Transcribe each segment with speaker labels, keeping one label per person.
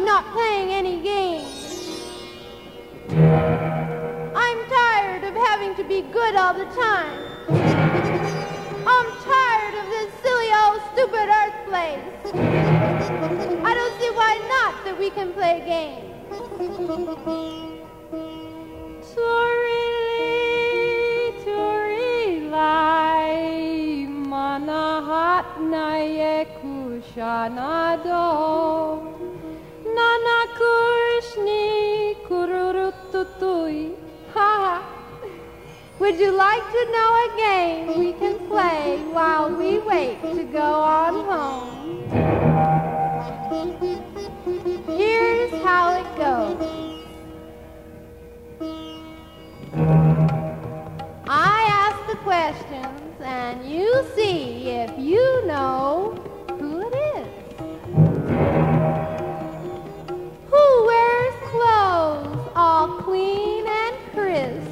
Speaker 1: not playing any games. I'm tired of having to be good all the time. I'm tired of this silly old stupid Earth place. I don't see why not that we can play games. Turilai manahat nayekushanado nanakurshni kururututui. Ha! Would you like to know a game we can play while we wait to go on home? Here's how it goes. I ask the questions, and you see if you know who it is. Who wears clothes all clean and crisp?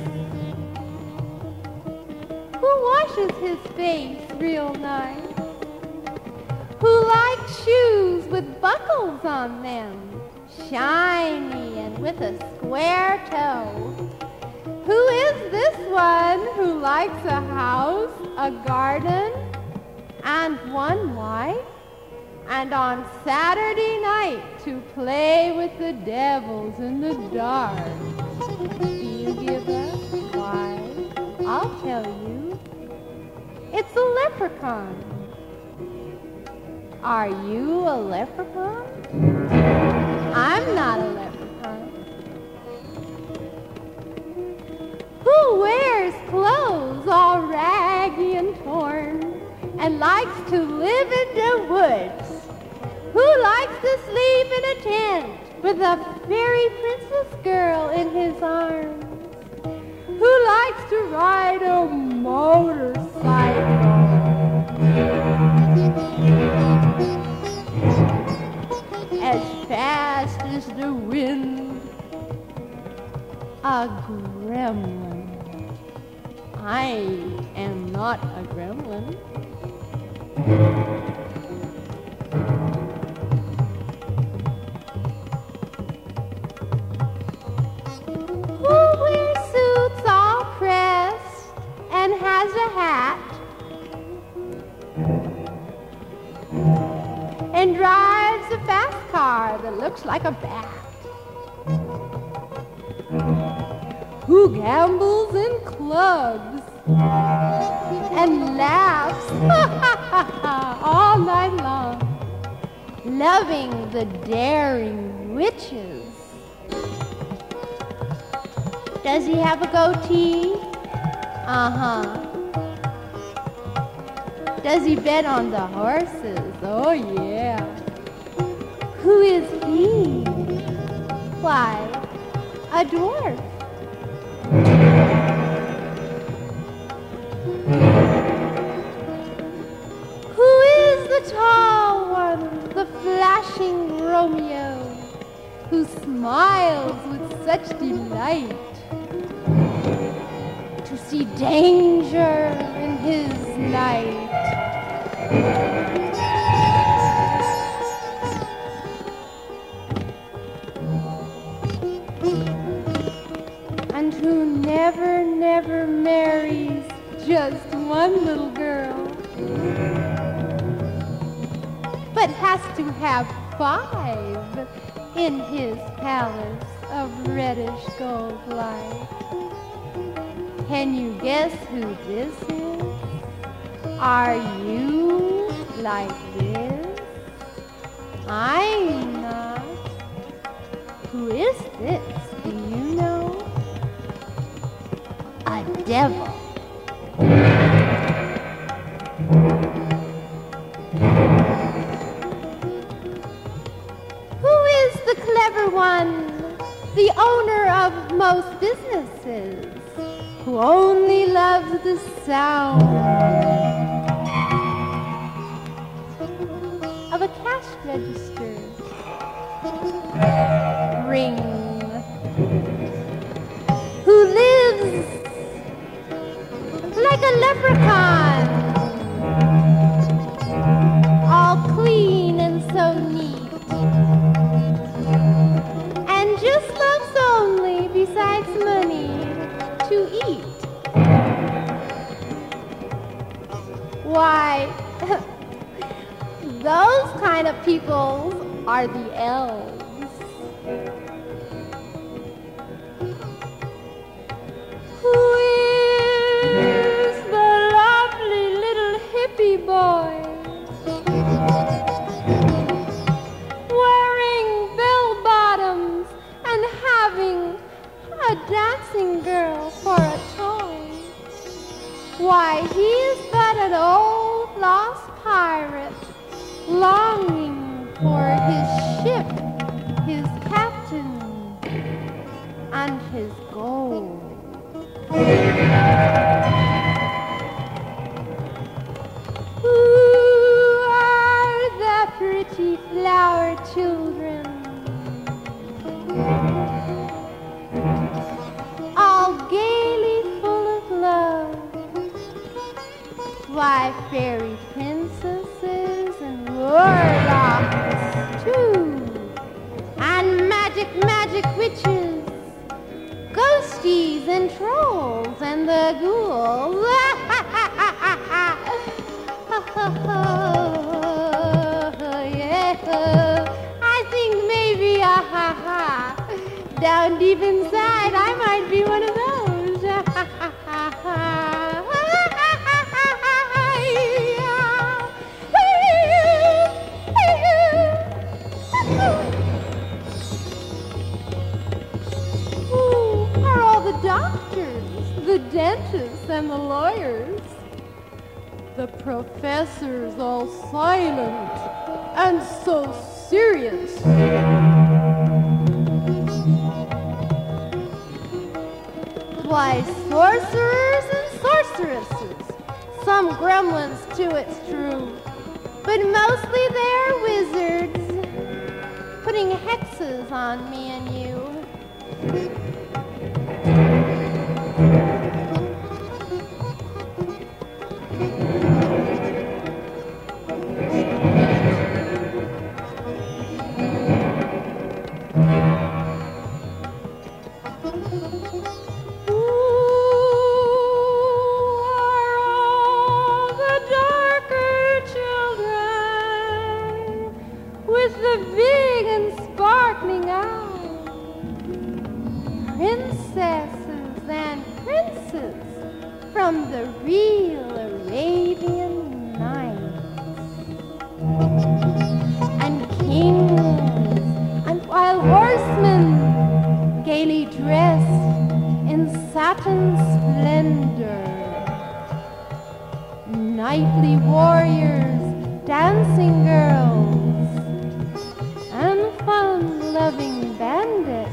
Speaker 1: Who washes his face real nice? Who likes shoes with buckles on them, shiny and with a square toe? Who is this one who likes a house, a garden, and one wife? And on Saturday night to play with the devils in the dark? Do you give up? Why, I'll tell you. It's a leprechaun. Are you a leprechaun? I'm not a leprechaun. Who wears clothes all raggy and torn and likes to live in the woods? Who likes to sleep in a tent with a fairy princess girl in his arms? Who likes to ride a motorcycle? As fast as the wind, a gremlin. I am not a gremlin. Who wears suits all pressed and has a hat and drives a fast car that looks like a bat? Who gambles in clubs and laughs all night long, loving the daring witches? Does he have a goatee? Uh-huh. Does he bet on the horses? Oh, yeah. Who is he? Why, a dwarf. Who is the tall one, the flashing Romeo, who smiles with such delight to see danger in his night? And who never, never marries just one little girl, but has to have 5 in his palace of reddish gold light. Can you guess who this is? Are you like this? I'm not. Who is this? Do you know? A devil. Who is the clever one, the owner of most businesses, who only loves the sound of a cash register ring? Who lives like a leprechaun, all clean and so neat, you eat? Why, those kind of people are the elves. Who is the lovely little hippie boy wearing bell-bottoms and having a dancing girl for a toy? Why, he is but an old lost pirate longing for his ship, his captain, and his gold. Who are the pretty flower children, all gaily full of love? Why, fairy princesses and warlocks too, and magic witches, ghosties and trolls and the ghouls. Yeah. I think maybe, down deep inside I might be one of those. Doctors, the dentists, and the lawyers. The professors all silent and so serious. Why, sorcerers and sorceresses, some gremlins too, it's true, but mostly they're wizards, putting hexes on me and you. Princesses and princes from the real Arabian Nights, and kings and wild horsemen gaily dressed in satin splendor, knightly warriors, dancing girls, and fun-loving bandits.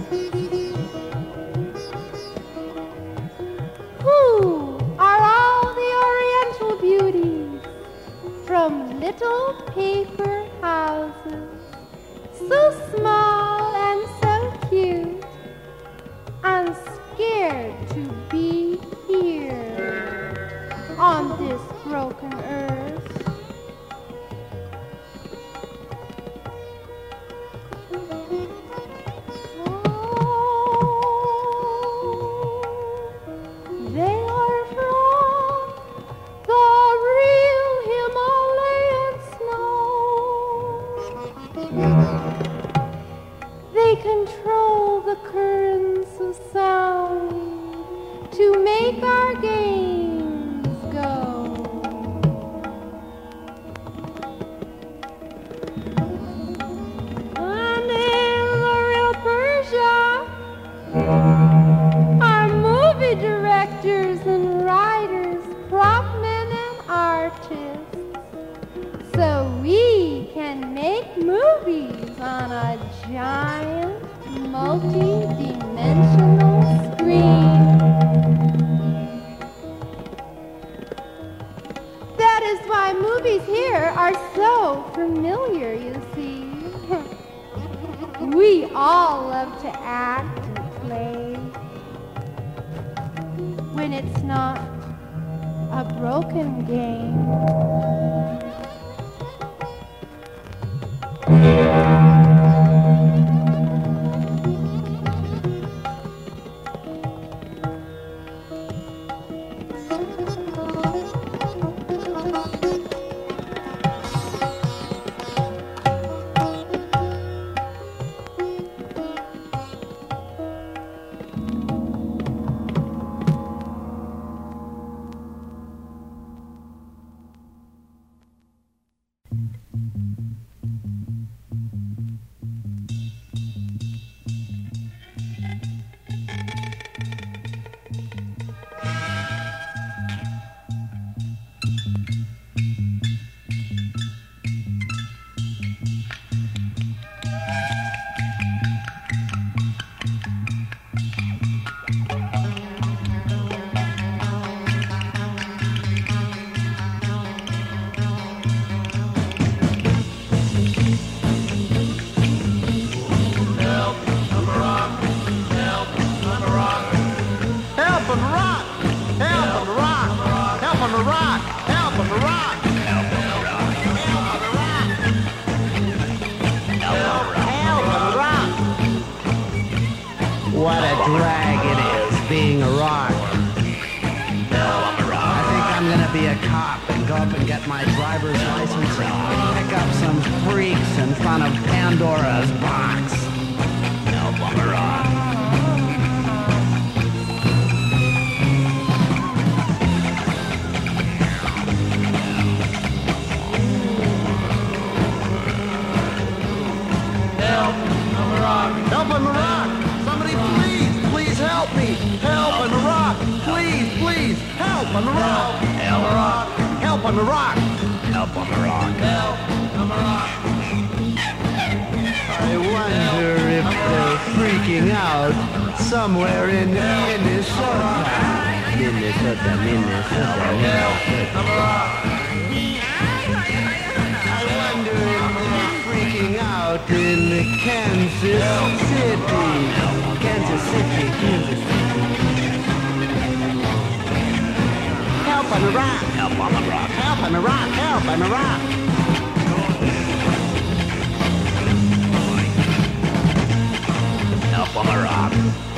Speaker 1: Who are all the Oriental beauties from little paper houses, so small and so cute, and scared to be here on this broken earth? They control the currents of sound to make our games go. And in the real Persia are movie directors and writers, prop men and artists, so we can make movies on a giant, multi-dimensional screen. That is why movies here are so familiar, you see. We all love to act and play when it's not a broken game.
Speaker 2: Help on the rock! Help on the rock! Help on the rock! Help on the rock! Help on the rock! Help on the rock!
Speaker 3: What a drag it is being a rock. I think I'm gonna be a cop and go up and get my driver's license and pick up some freaks in front of Pandora's box. Help on the rock.
Speaker 2: Help on the rock! Somebody please help me! Help on the rock! Please, help on the rock! Help on the rock!
Speaker 3: Help on the rock.
Speaker 2: Help on the rock!
Speaker 3: I wonder if they're freaking out somewhere in Minnesota. Minnesota. I wonder if they're freaking out in Kansas City. Kansas City.
Speaker 2: Help on the rock!
Speaker 3: Help on the rock.
Speaker 2: Help on the rock! Help on the rock!
Speaker 3: Help on the rock.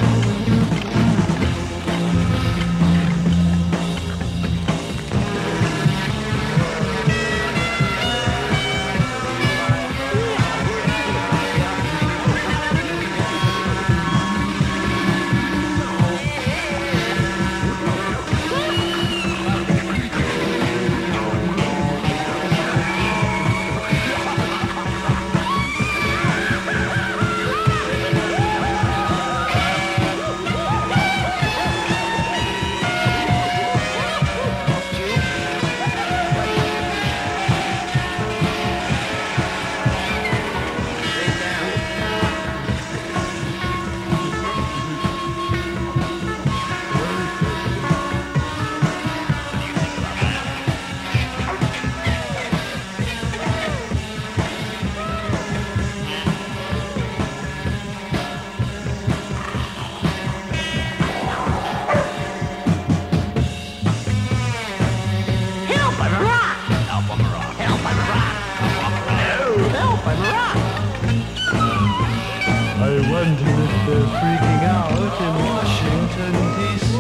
Speaker 4: I wonder if they're freaking out in Washington, D.C.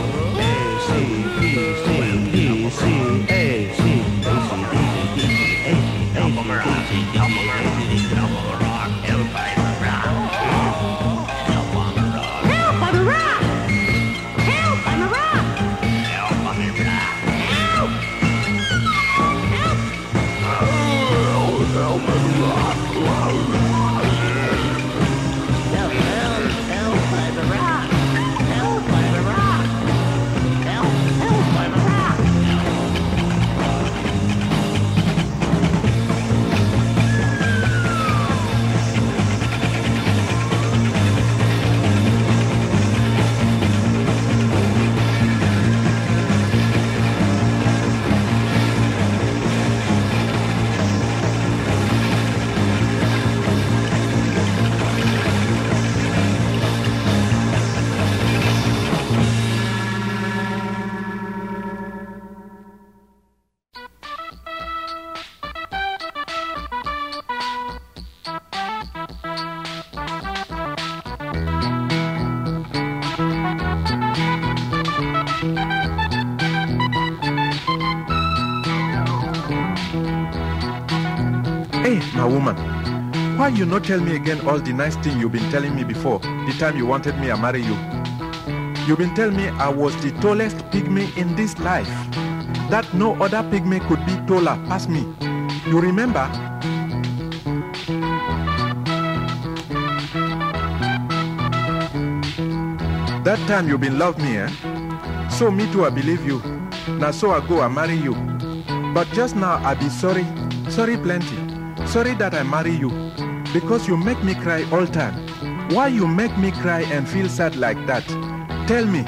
Speaker 5: Hey, my woman, why you not tell me again all the nice thing you've been telling me before, the time you wanted me to marry you? You've been telling me I was the tallest pygmy in this life, that no other pygmy could be taller past me. You remember? That time you been love me, eh? So me too, I believe you. Now so I go and marry you. But just now I be sorry plenty. Sorry that I marry you, because you make me cry all time. Why you make me cry and feel sad like that? Tell me.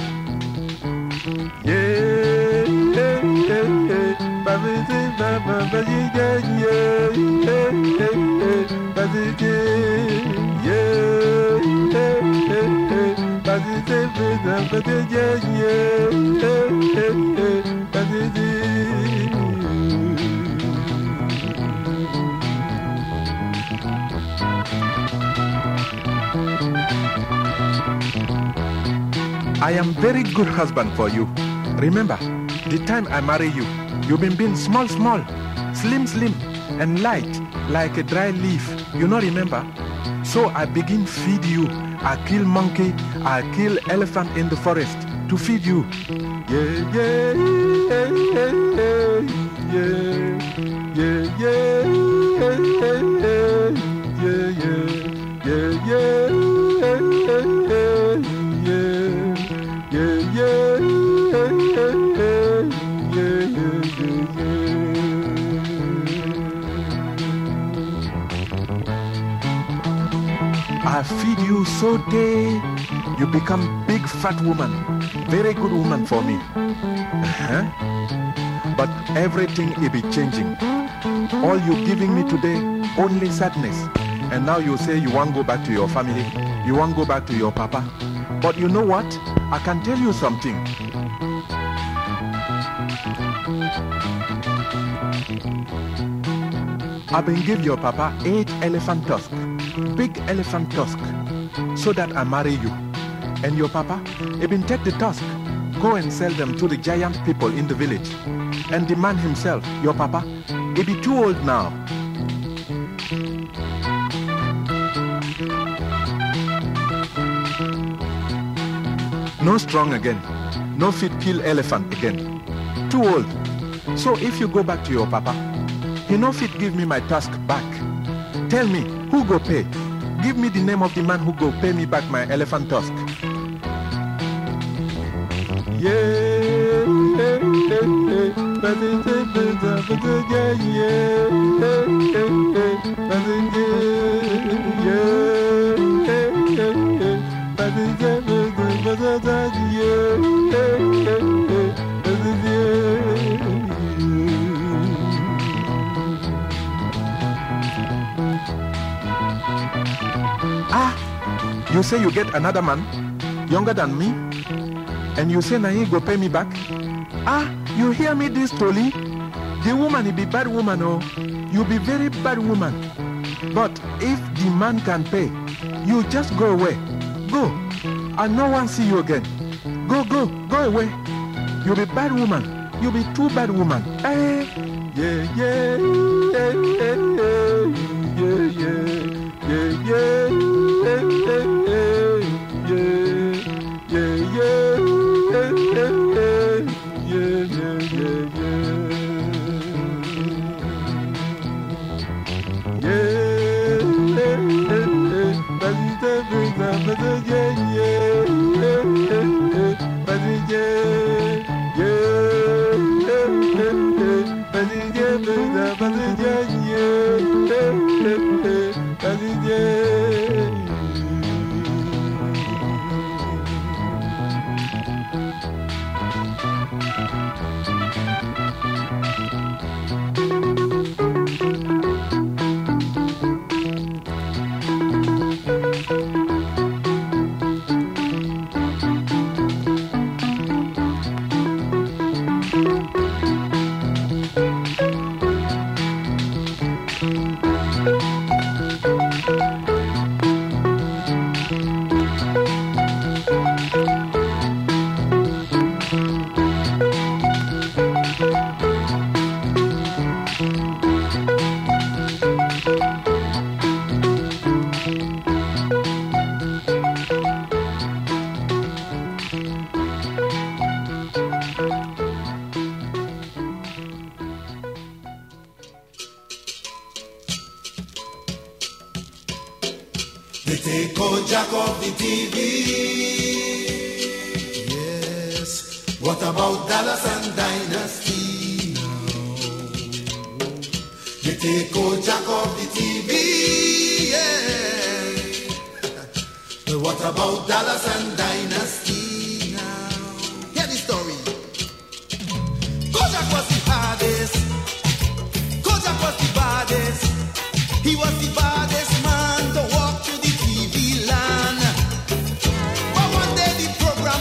Speaker 5: I am very good husband for you. Remember, the time I marry you, you've been small, slim, and light like a dry leaf. You know, remember? So I begin feed you. I kill monkey, I kill elephant in the forest to feed you. Yeah, yeah, yeah, yeah, yeah, yeah, yeah, I feed you so day you become big fat woman, very good woman for me. But everything will be changing. All you giving me today, only sadness. And now you say you want to go back to your family, you want to go back to your papa. But you know what? I can tell you something. I've been give your papa 8 elephant tusk, big elephant tusk, so that I marry you. And your papa, he been take the tusk, go and sell them to the giant people in the village. And the man himself, your papa, he be too old now. No strong again, no fit kill elephant again, too old. So if you go back to your papa, he no fit give me my tusk back. Tell me, who go pay? Give me the name of the man who go pay me back my elephant tusk. You say you get another man, younger than me, and you say now he go pay me back? You hear me this, Toli? The woman, he be bad woman, oh. You be very bad woman. But if the man can pay, you just go away. Go. I no one see you again. Go away. You be bad woman. You be too bad woman. Hey. Yeah, yeah, yeah, yeah, yeah, yeah, yeah,
Speaker 6: They take Jack off the TV. Yes. What about Dallas and Dynasty now? They take Jack off the TV. Yeah. What about Dallas and Dynasty now? Hear the story. Kojak was the hardest. Kojak was the baddest. He was the baddest man to walk to the TV land. But one day the program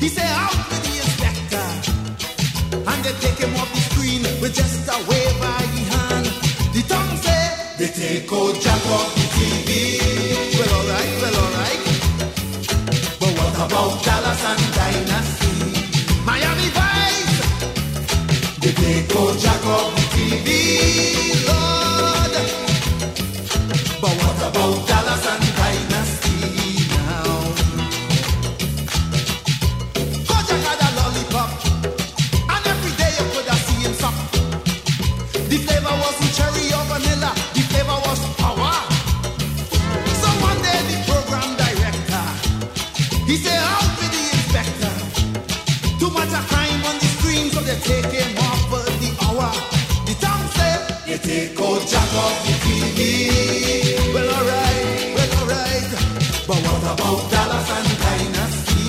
Speaker 6: He said, out with the inspector. And they take him off the screen with just a wave by the hand. The tongue said, they take old Jack off the TV. Well, alright. But what about Dallas and Dynasty? Miami Vice. They take old Jack off the TV, Lord. But what about Dallas and Dynasty now? Kojak had a lollipop, and every day you could have seen him suck. The flavor wasn't cherry or vanilla, the flavor was power. So one day the program director, he said, out with the inspector. Too much a crime on the screen, so they take him off for the hour. The tongue said, they take old Jack off the TV. Well, alright. But what about Dallas and Dynasty?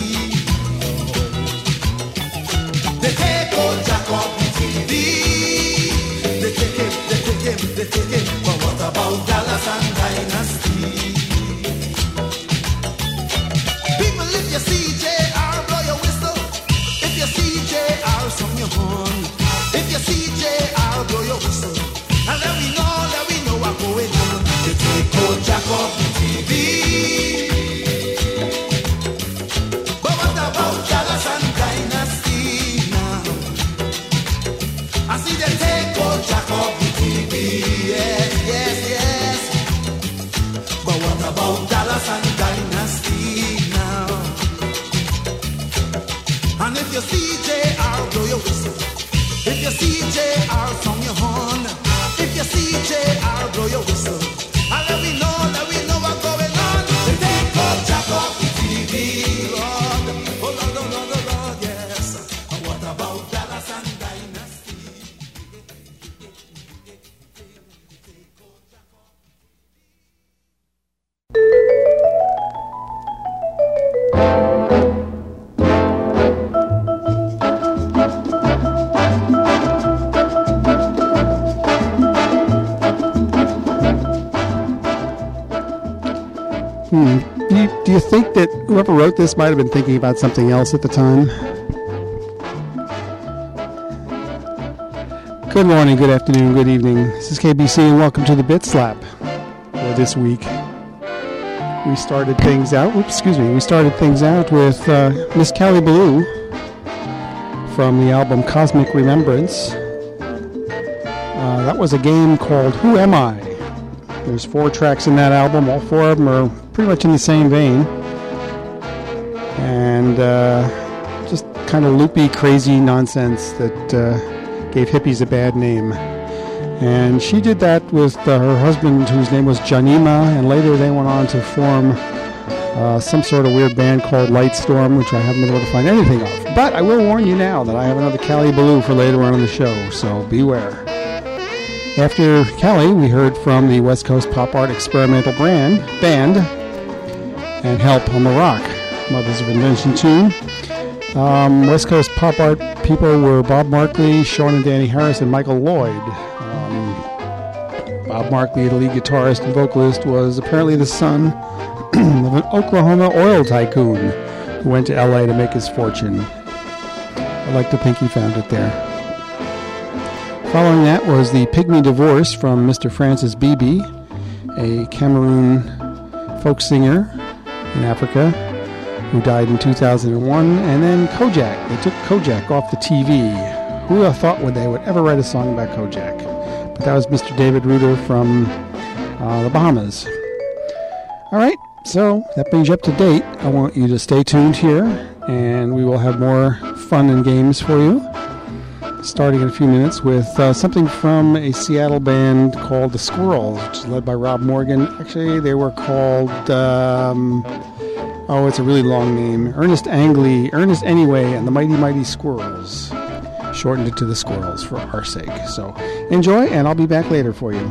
Speaker 6: They take old Jack off the TV. They take him. But what about Dallas and Dynasty? People, if you see JR, blow your whistle. If you see JR, song your horn. If you see JR, blow your whistle. And let me know what's going on. They take old Jack off the TV. But what about Dallas and Dynasty now? I see they take old Jack off the TV. Yes. But what about Dallas and Dynasty now? And if you see JR, blow your whistle. If you see JR, song your horn. If you see JR, blow your whistle. And let me know what's going on. They take old Jack off the TV, Lord. Oh, Lord, yes. And what about Dallas and Dynasty?
Speaker 7: Do you think that whoever wrote this might have been thinking about something else at the time? Good morning, good afternoon, good evening. This is KBC and welcome to the Bit Slap for this week. We started things out with Miss Callie Ballou from the album Cosmic Remembrance. That was a game called Who Am I? There's 4 tracks in that album. All 4 of them are pretty much in the same vein. And just kind of loopy, crazy nonsense that gave hippies a bad name. And she did that with her husband, whose name was Janima, and later they went on to form some sort of weird band called Lightstorm, which I haven't been able to find anything of. But I will warn you now that I have another Callie Ballou for later on in the show, so beware. After Callie, we heard from the West Coast Pop Art Experimental Band and Help on the Rock, Mothers of Invention tune. West Coast Pop Art people were Bob Markley, Sean and Danny Harris, and Michael Lloyd. Bob Markley, the lead guitarist and vocalist, was apparently the son of an Oklahoma oil tycoon who went to LA to make his fortune. I like to think he found it there. Following that was the Pygmy Divorce from Mr. Francis Bibi, a Cameroon folk singer in Africa who died in 2001. And then Kojak. They took Kojak off the TV. Who would have thought they would ever write a song about Kojak? But that was Mr. David Reuter from the Bahamas. All right, so that brings you up to date. I want you to stay tuned here, and we will have more fun and games for you. Starting in a few minutes with something from a Seattle band called The Squirrels, which is led by Rob Morgan. Actually, they were called, it's a really long name, Ernest Angley, Ernest Anyway, and the Mighty Mighty Squirrels. Shortened it to The Squirrels for our sake. So enjoy, and I'll be back later for you.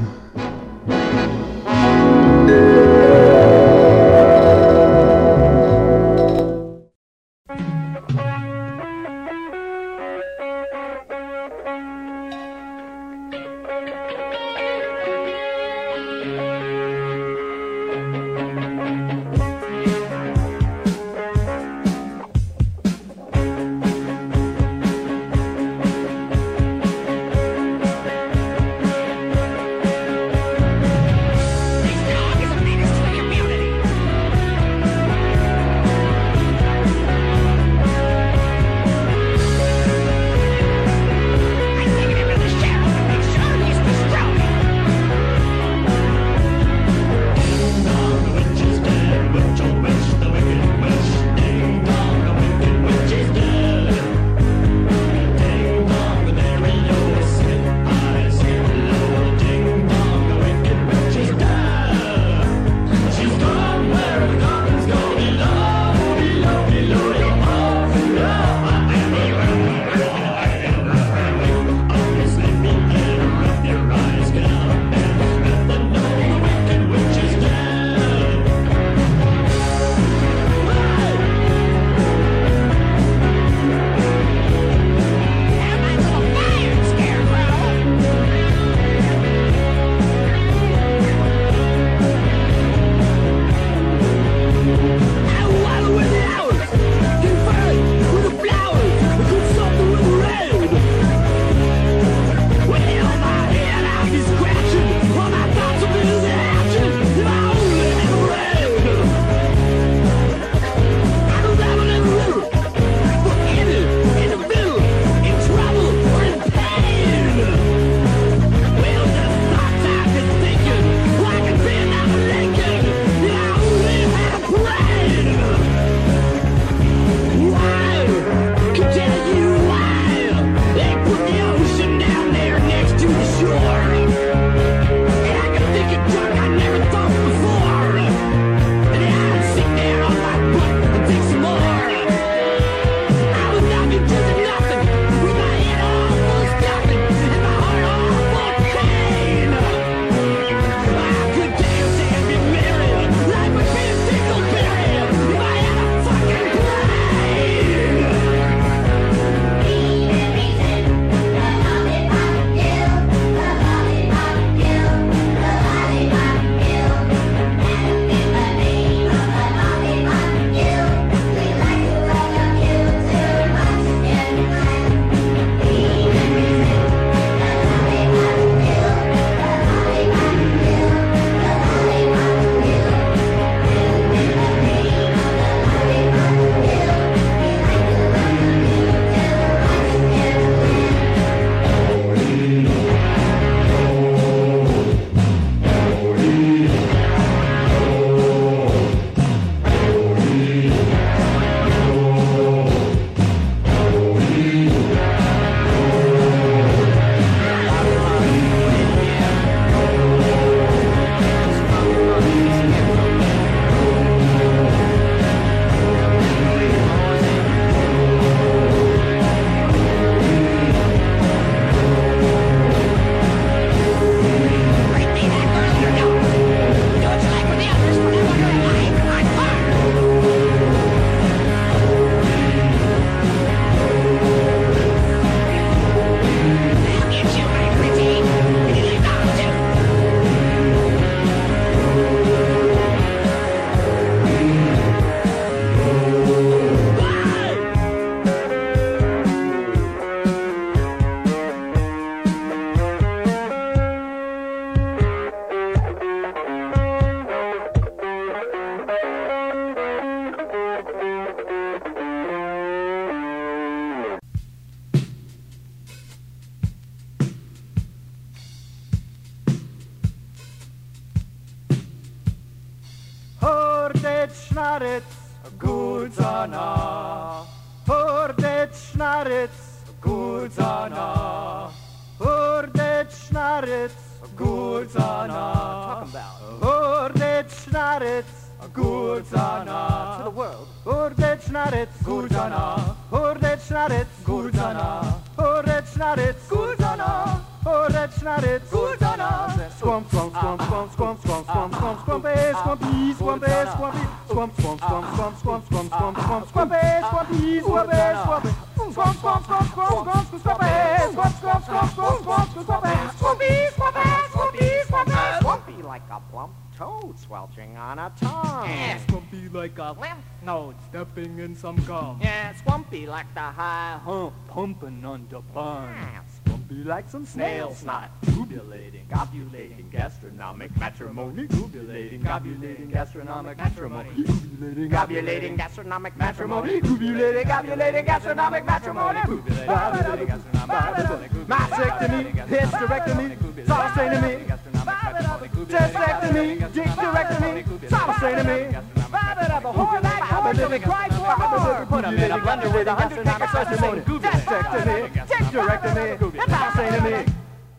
Speaker 8: schnaritz, gut sana. Voor dit schnaritz, gut sana. Voor dit schnaritz, gut sana. Talking about. Voor dit schnaritz, gut sana. To the world. Voor dit schnaritz, gut sana. Voor dit schnaritz, gut sana. Voor dit schnaritz, gut sana. Voor dit schnaritz, gut sana. Swamp, swamp, swamp, swamp, swamp, swamp, swamp, swamp, swampy, swampy, swampy, swampy, swamp, swamp, swamp, swamp, swamp, swamp, swamp, swamp, swampy, swampy, swampy, swampy, swamp, swamp, swamp, swamp, swamp, swampy, swamp, swamp, swamp, swamp, swamp, swampy, swampy, swampy, swampy, swampy, swampy like a plump toad sweltering on a tongue.
Speaker 9: Yeah, swampy like a lymph node stepping in some gum.
Speaker 8: Yeah, swampy like the high hump pumping under bun.
Speaker 9: Swampy like some snail snot, tubulating, ovulating, gastronomic matrimony, tubulating, ovulating, gastronomic matrimony, tubulating,
Speaker 8: Ovulating gastronomic matrimony, ovulating, ovulating gastronomic matrimony, ovulating gastronomic matrimony, mastectomy, hysterectomy, it's all the same to me. Testectomy, dicksterectomy, it's all the same to me. The whole night, I'm living cry for a put them in a blender with 100 cakes of sesame. Testectomy, dicksterectomy, it's all the same to me.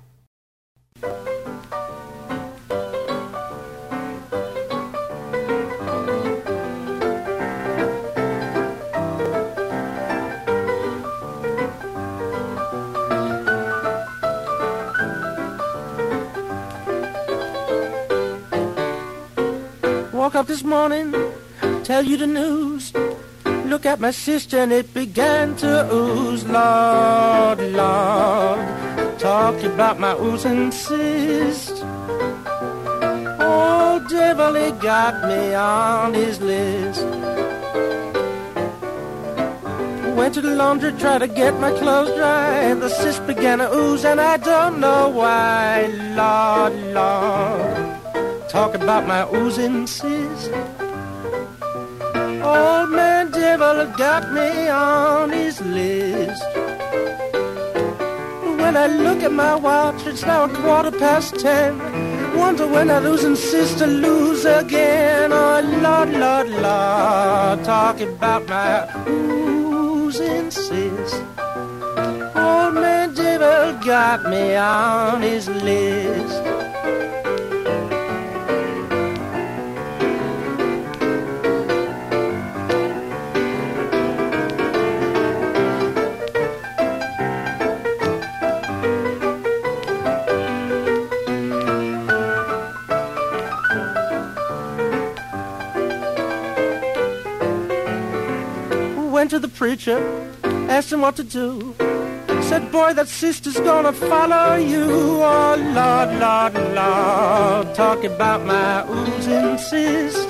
Speaker 10: Woke up this morning, tell you the news. Look at my sister and it began to ooze. Lord, Lord, talk about my oozing cyst. Oh, devil, he got me on his list. Went to the laundry, tried to get my clothes dry. The cyst began to ooze and I don't know why. Lord, Lord, talk about my oozing cyst. Old man devil got me on his list. When I look at my watch, it's now 10:15. Wonder when I lose insist to lose again. Oh, Lord, Lord, Lord, talk about my oozing cyst. Old man devil got me on his list. Went to the preacher, asked him what to do. Said, boy, that sister's gonna follow you. Oh, Lord, Lord, Lord, talk about my oozing cyst.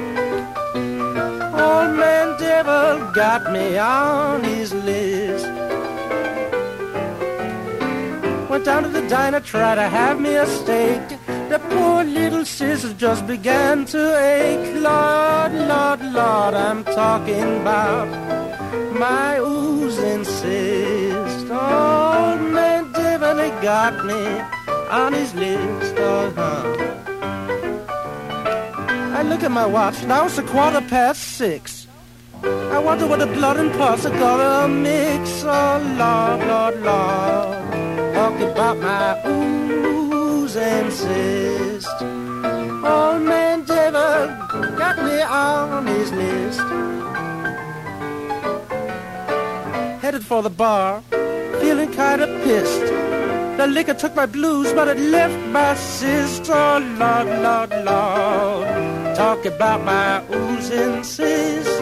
Speaker 10: Old man devil got me on his list. Went down to the diner, tried to have me a steak. The poor little scissors just began to ache. Lord, Lord, Lord, I'm talking about my oozing cyst. Old man devil, he got me on his list. I look at my watch, now it's 6:15. I wonder what the blood and pus are gonna mix. Oh, Lord, Lord, Lord, talk about my oozing cyst. Old man devil got me on his list. Headed for the bar, feeling kinda pissed. The liquor took my blues, but it left my cyst. Oh, Lord, Lord, Lord, talk about my oozing cyst.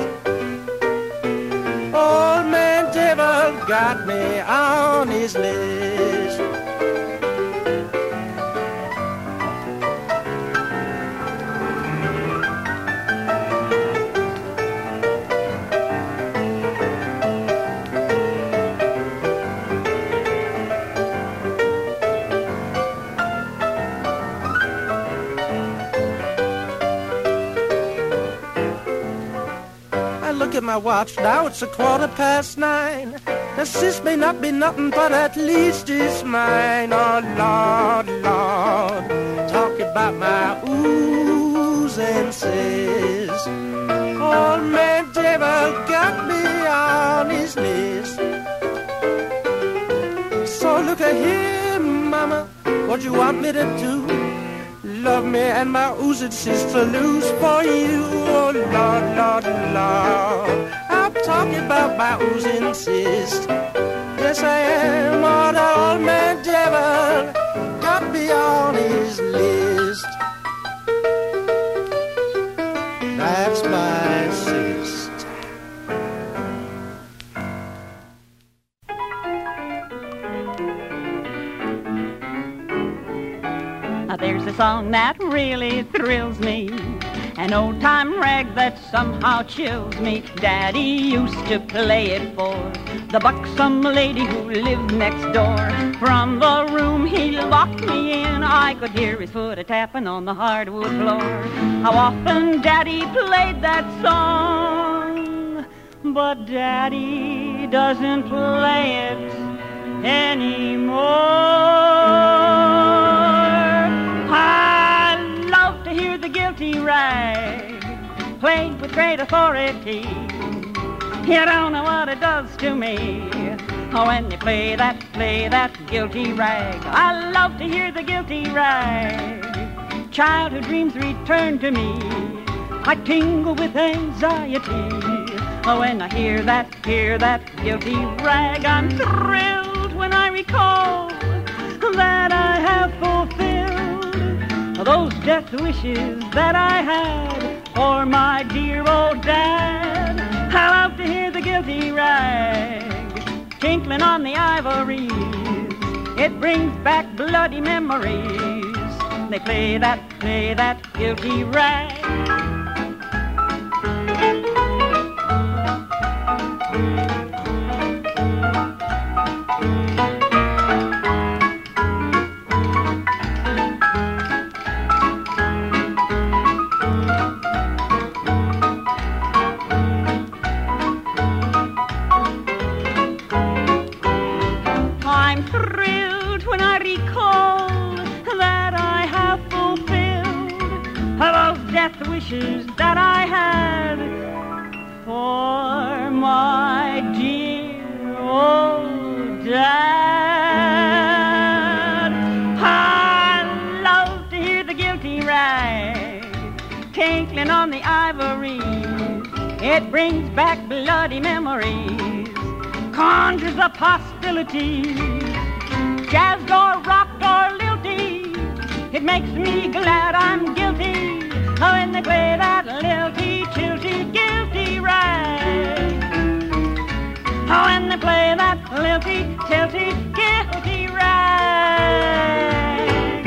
Speaker 10: Old man devil got me on his list. At my watch, now it's 9:15. The cyst may not be nothing, but at least it's mine. Oh, Lord, Lord, talk about my oozing cyst. old man devil got me on his list. So look at here, mama, what you want me to do? Love me and my oozing sister lose for you. Oh, Lord, Lord, Lord, I'm talking about my oozing sister. Yes, I am. Oh, that old man devil got me on his list. That's my sister.
Speaker 11: There's a song that really thrills me, an old-time rag that somehow chills me. Daddy used to play it for the buxom lady who lived next door. From the room he locked me in, I could hear his foot a-tapping on the hardwood floor. How often Daddy played that song, but Daddy doesn't play it anymore. I love to hear the guilty rag played with great authority. You don't know what it does to me when they play that guilty rag. I love to hear the guilty rag. Childhood dreams return to me. I tingle with anxiety when I hear that guilty rag. I'm thrilled when I recall that I have fulfilled those death wishes that I had for my dear old dad. I love to hear the guilty rag tinkling on the ivories. It brings back bloody memories. They play that guilty rag. Wishes that I had for my dear old dad. I love to hear the guilty rag tinkling on the ivories. It brings back bloody memories, conjures up hostilities, jazzed or rocked or lilty. It makes me glad I'm guilty when they play that lilty, tilty, guilty rag. When they play that lilty, tilty, guilty rag.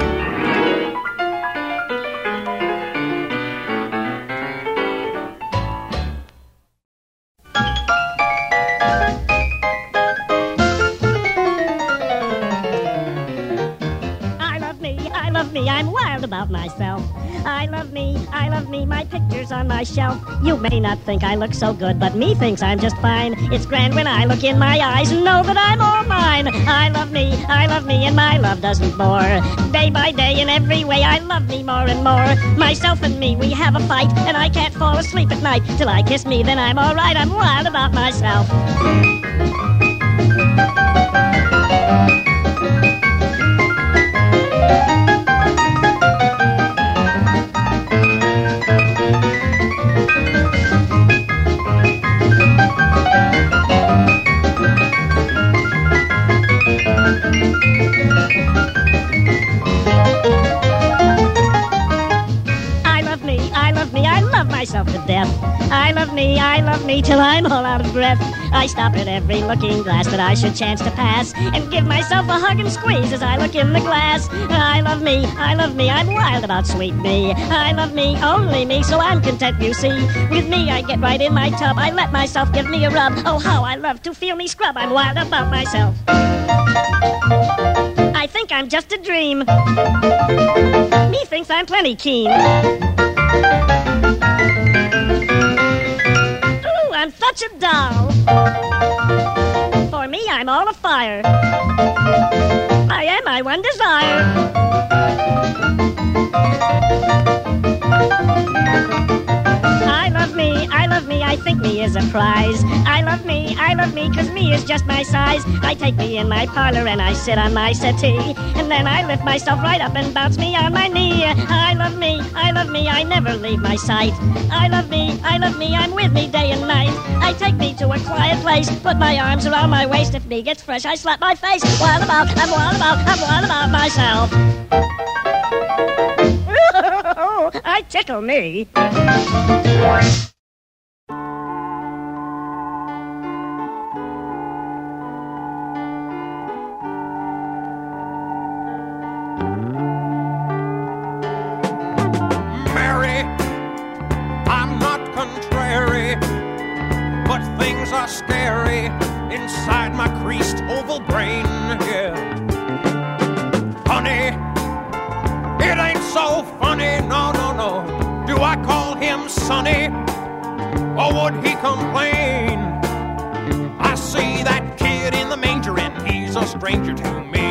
Speaker 12: I love me, I'm wild about myself. I love me, my picture's on my shelf. You may not think I look so good, but me thinks I'm just fine. It's grand when I look in my eyes and know that I'm all mine. I love me, and my love doesn't bore. Day by day, in every way, I love me more and more. Myself and me, we have a fight, and I can't fall asleep at night. Till I kiss me, then I'm all right. I'm wild about myself. Myself to death. I love me till I'm all out of breath. I stop at every looking glass that I should chance to pass and give myself a hug and squeeze as I look in the glass. I love me, I'm wild about sweet me. I love me, only me, so I'm content, you see. With me, I get right in my tub. I let myself give me a rub. Oh, how I love to feel me scrub. I'm wild about myself. I think I'm just a dream. Me thinks I'm plenty keen. Ooh, I'm such a doll. For me, I'm all afire. I am my one desire. I love is a prize. I love me, 'cause me is just my size. I take me in my parlor and I sit on my settee, and then I lift myself right up and bounce me on my knee. I love me, I never leave my sight. I love me, I'm with me day and night. I take me to a quiet place, put my arms around my waist. If me gets fresh, I slap my face. I'm wild about myself. I tickle me.
Speaker 13: Mary, I'm not contrary, but things are scary inside my creased oval brain, yeah. Honey, it ain't so funny, no. Do I call him Sonny, or would he complain? I see that kid in the manger and he's a stranger to me.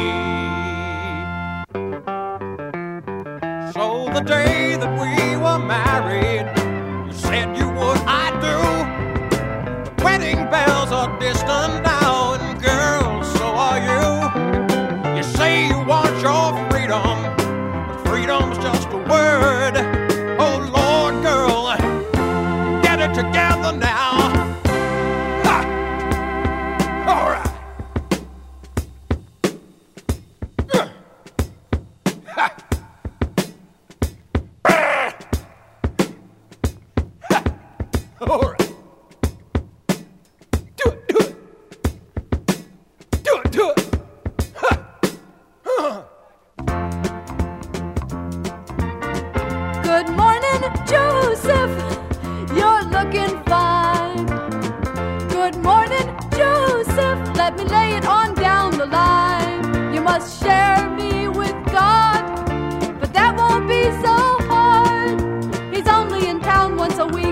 Speaker 13: So the day that we were married, you said you would, I do. The wedding bells are distant now, and girl, so are you. You say you want your freedom, but freedom's just a word. Oh Lord, girl, get it together now. Ha! All right. Ha! All right. Do it.
Speaker 14: Good morning, Joseph. You're looking fine. Good morning, Joseph. Let me lay it on down the line. You must share me with God, but that won't be so hard. He's only in town once a week.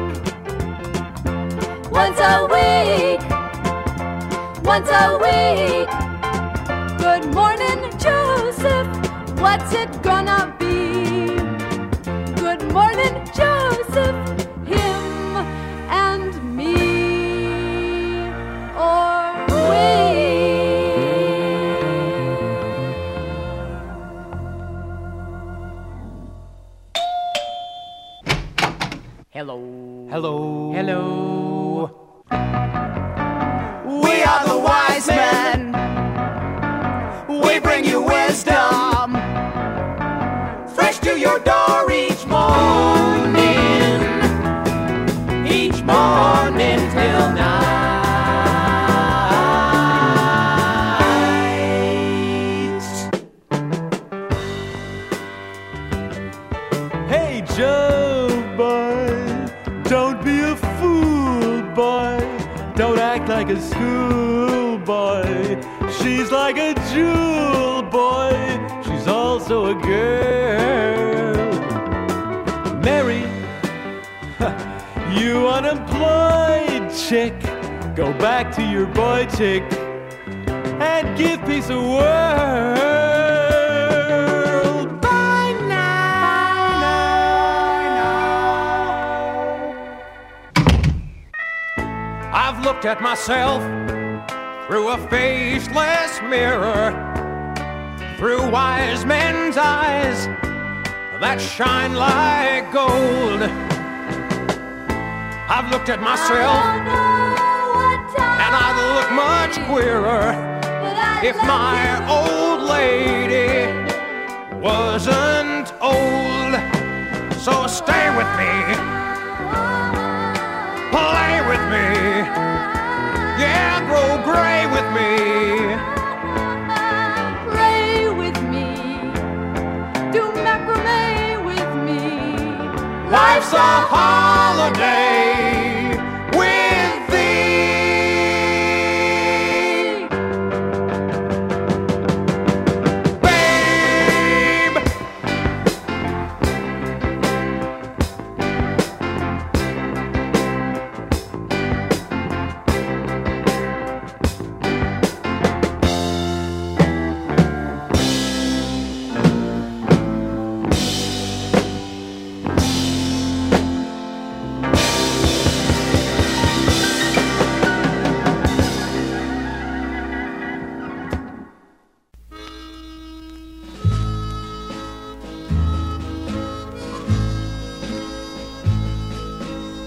Speaker 14: Once a week. Good morning, Joseph. What's it gonna be? Good morning, Joseph. Him and me, or we.
Speaker 8: Hello.
Speaker 6: We are the wise men. We bring you wisdom, fresh to your door each morning till night.
Speaker 4: Hey, Joe, boy, don't be a fool, boy. Don't act like a schoolboy. She's like a jewel, boy. She's also a girl. Mary, you unemployed chick, go back to your boy chick and give peace a whirl. Bye
Speaker 13: I've looked at myself through a faceless mirror, through wise men's eyes that shine like gold. I've looked at myself and I'd look much queerer if my old lady wasn't old. So stay with me, play with me, yeah, grow gray with me.
Speaker 14: Pray with me, do macrame with me.
Speaker 13: Life's a holiday with thee, babe.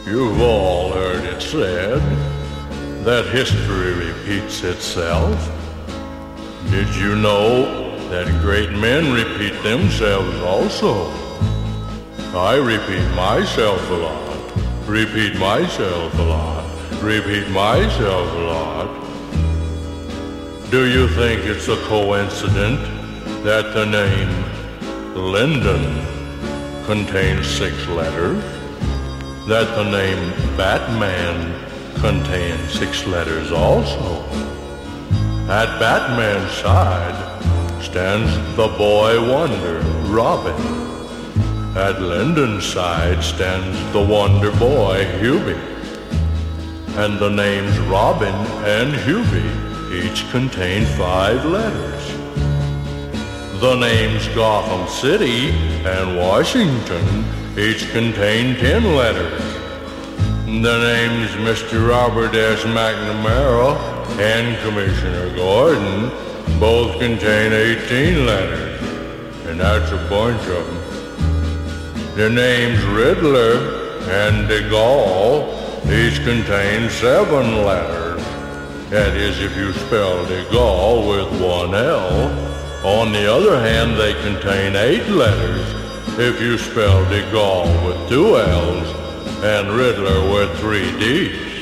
Speaker 15: You've all heard it said that history repeats itself. Did you know that great men repeat themselves also? I repeat myself a lot, repeat myself a lot, repeat myself a lot. Do you think it's a coincidence that the name Lyndon contains 6 letters? That the name Batman contains 6 letters also? At Batman's side stands the boy wonder, Robin. At Lyndon's side stands the wonder boy, Hubie. And the names Robin and Hubie each contain 5 letters. The names Gotham City and Washington each contain 10 letters. The names Mr. Robert S. McNamara and Commissioner Gordon both contain 18 letters, and that's a bunch of them. The names Riddler and de Gaulle each contain 7 letters. That is, if you spell de Gaulle with 1 L. On the other hand, they contain 8 letters if you spell de Gaulle with 2 L's and Riddler with 3 D's.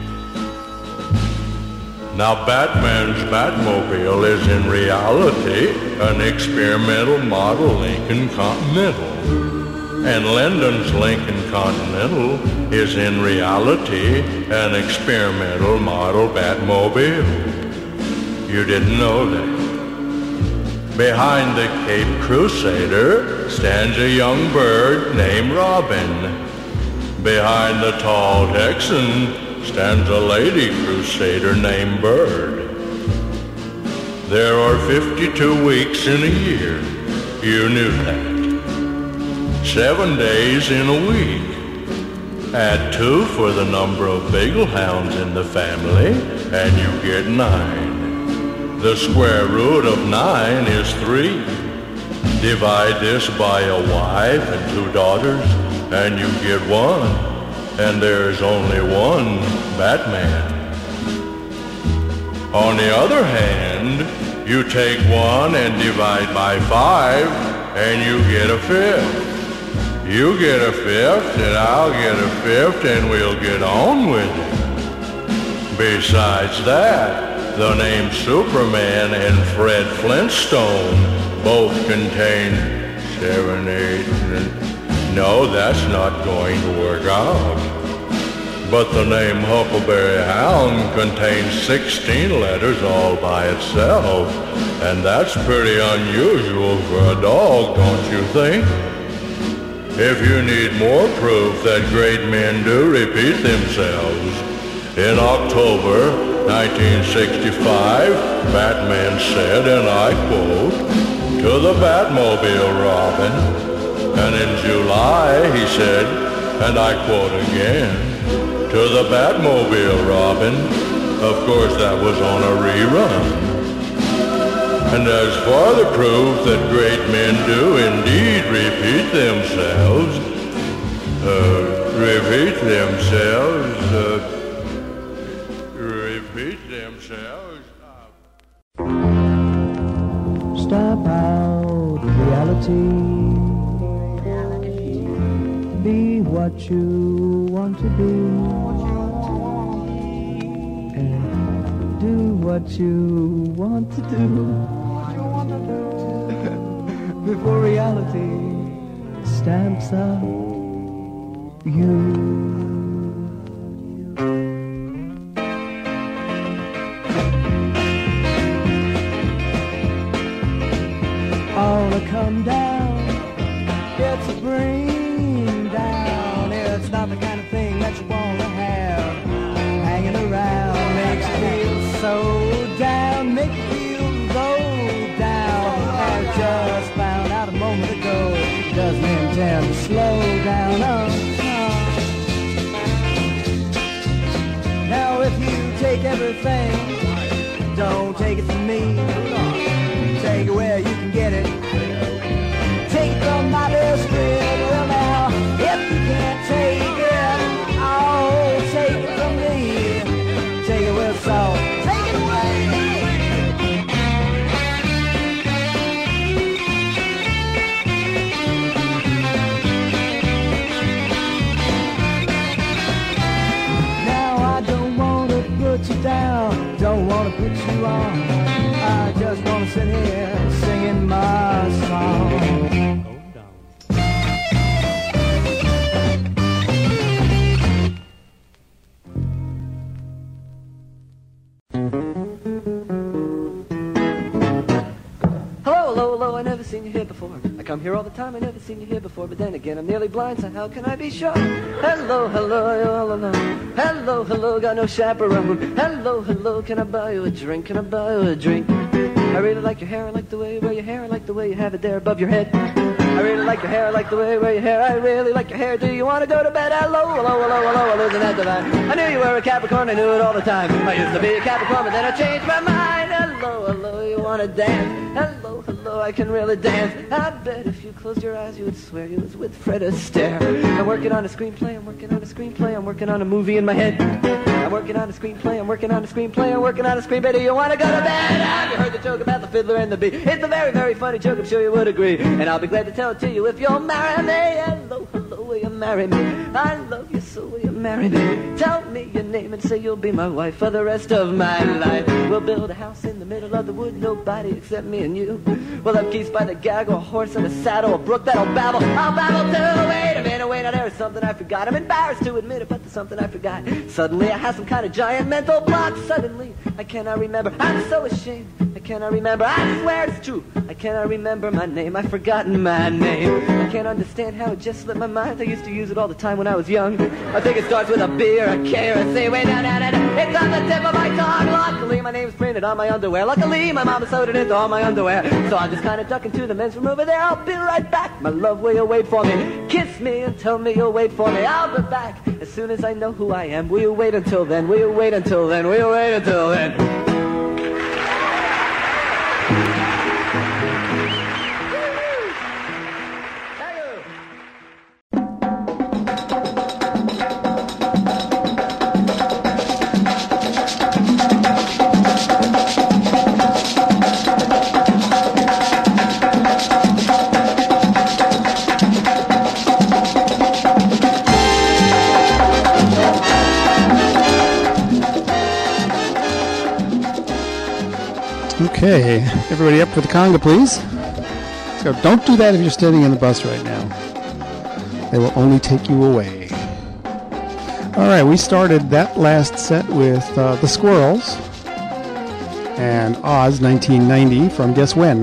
Speaker 15: Now, Batman's Batmobile is in reality an experimental model Lincoln Continental, and Lyndon's Lincoln Continental is in reality an experimental model Batmobile. You didn't know that. Behind the Cape Crusader stands a young bird named Robin. Behind the tall Texan stands a lady crusader named Bird. There are 52 weeks in a year. You knew that. 7 days in a week. Add 2 for the number of Beagle Hounds in the family, and you get 9. The square root of 9 is 3. Divide this by a wife and 2 daughters, and you get 1. And there is only 1 Batman. On the other hand, you take 1 and divide by 5, and you get a 5th. You get a 5th, and I'll get a 5th, and we'll get on with it. Besides that, the names Superman and Fred Flintstone both contain 7, 8, and no, that's not going to work out. But the name Huckleberry Hound contains 16 letters all by itself, and that's pretty unusual for a dog, don't you think? If you need more proof that great men do repeat themselves, in October 1965, Batman said, and I quote, "To the Batmobile, Robin." And in July, he said, and I quote again, "To the Batmobile, Robin." Of course, that was on a rerun. And as further proof that great men do indeed repeat themselves, repeat themselves.
Speaker 16: Step out of reality. Be what you want to be. And do what you want to do. Before reality stamps out you. All to come down, it's a bring down. It's not the kind of thing that you want to have hanging around. Makes you feel so down, make you feel low down. I just found out a moment ago, doesn't intend to slow down. Now if you take everything, don't take it from me. Take it where you can get it. Take it from my best friend. Well now, if you can't take it, long. I just wanna sit here singing my song.
Speaker 17: Hello, I never seen you here before. I come here all the time, I never seen you here before. But then again, I'm nearly blind, so how can I be sure? Hello, hello, got no chaperone. Hello, can I buy you a drink? Can I buy you a drink? I really like your hair, I like the way you wear your hair, I like the way you have it there above your head. I really like your hair, I like the way you wear your hair, I really like your hair. Do you want to go to bed? Hello, isn't that divine? I knew you were a Capricorn, I knew it all the time. I used to be a Capricorn, but then I changed my mind. Hello, you want to dance? Hello, I can really dance. I bet if you closed your eyes, you would swear you was with Fred Astaire. I'm working on a screenplay, I'm working on a movie in my head. I'm working on a screenplay, I'm working on a screenplay. Do you want to go to bed? Have you heard the joke about the fiddler and the bee? It's a very, very funny joke, I'm sure you would agree. And I'll be glad to tell it to you if you'll marry me. Hello, will you marry me? I love you, so will you marry me? Tell me your name and say you'll be my wife for the rest of my life. We'll build a house in the middle of the wood, nobody except me and you. We'll have geese by the gaggle, a horse and a saddle, a brook that'll babble. I'll babble too. Wait a minute, now there is something I forgot. I'm embarrassed to admit it, but there's something I forgot. Suddenly I have some kind of giant mental block. Suddenly I cannot remember. I'm so ashamed. I cannot remember. I swear it's true. I cannot remember my name. I've forgotten my name. I can't understand how it just slipped my mind. I used to use it all the time when I was young. I think it starts with a B or a K or a C. Wait, no. It's on the tip of my tongue. Luckily, my name's printed on my underwear. Luckily, my mama sewed it into all my underwear. So I'm just kind of ducking to the men's room over there. I'll be right back. My love, will you wait for me? Kiss me and tell me you'll wait for me. I'll be back as soon as I know who I am. Will you wait until then? Will you wait until then? Will you wait until then?
Speaker 7: Okay, everybody up for the conga, please. So don't do that if you're standing in the bus right now. They will only take you away. All right, we started that last set with The Squirrels and Oz 1990 from guess when?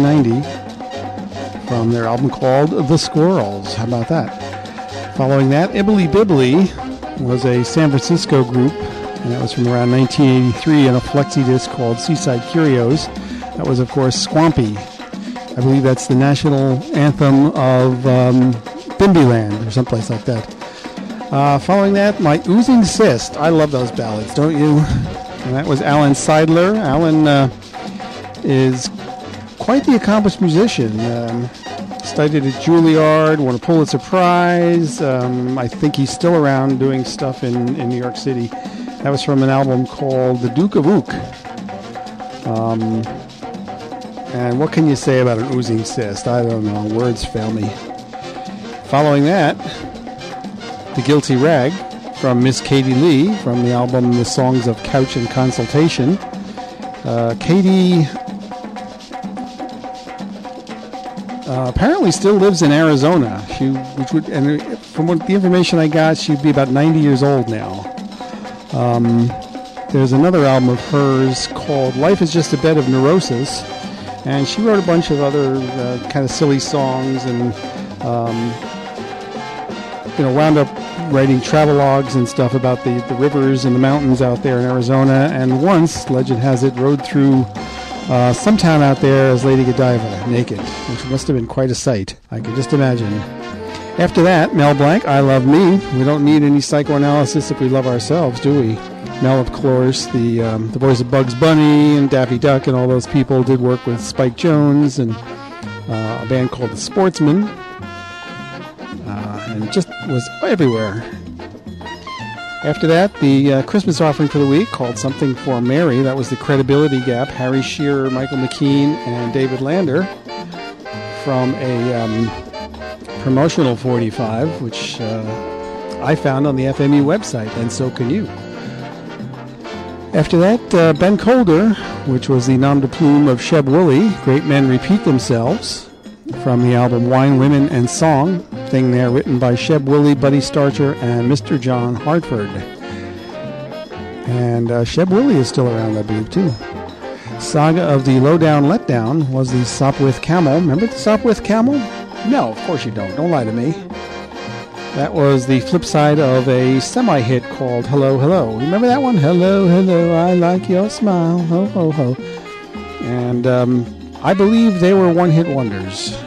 Speaker 7: 1990 from their album called The Squirrels. How about that? Following that, Ibbly Bibbly was a San Francisco group, and that was from around 1983 in a flexi disc called Seaside Curios. That was, of course, Swampy. I believe that's the national anthem of Bimbiland or someplace like that. Following that, My Oozing Cyst. I love those ballads, don't you? And that was Alan Seidler. Alan is quite the accomplished musician. Studied at Juilliard, won a Pulitzer Prize. I think he's still around doing stuff in New York City. That was from an album called The Duke of Ook. And what can you say about an oozing cyst? I don't know. Words fail me. Following that, The Guilty Rag from Miss Katie Lee from the album The Songs of Couch and Consultation. Katie apparently still lives in Arizona. And from what the information I got, she'd be about 90 years old now. There's another album of hers called Life is Just a Bed of Neurosis, and she wrote a bunch of other kind of silly songs and wound up writing travelogues and stuff about the rivers and the mountains out there in Arizona, and once, legend has it, rode through some town out there as Lady Godiva, naked, which must have been quite a sight. I can just imagine. After that, Mel Blanc, I Love Me. We don't need any psychoanalysis if we love ourselves, do we? Mel, of course, the voice of Bugs Bunny and Daffy Duck and all those people, did work with Spike Jones and a band called The Sportsmen, and just was everywhere. After that, the Christmas offering for the week called Something for Mary. That was the Credibility Gap, Harry Shearer, Michael McKean, and David Lander from a promotional 45, which I found on the FME website, and so can you. After that, Ben Colder, which was the nom de plume of Sheb Woolley, Great Men Repeat Themselves, from the album Wine, Women, and Song, thing there written by Sheb Woolley, Buddy Starcher, and Mr. John Hartford. And Sheb Woolley is still around, I believe, too. Saga of the Lowdown Letdown was the Sopwith Camel. Remember the Sopwith Camel? No, of course you don't. Don't lie to me. That was the flip side of a semi-hit called Hello, Hello. Remember that one? Hello, hello, I like your smile. Ho, ho, ho. And I believe they were one-hit wonders.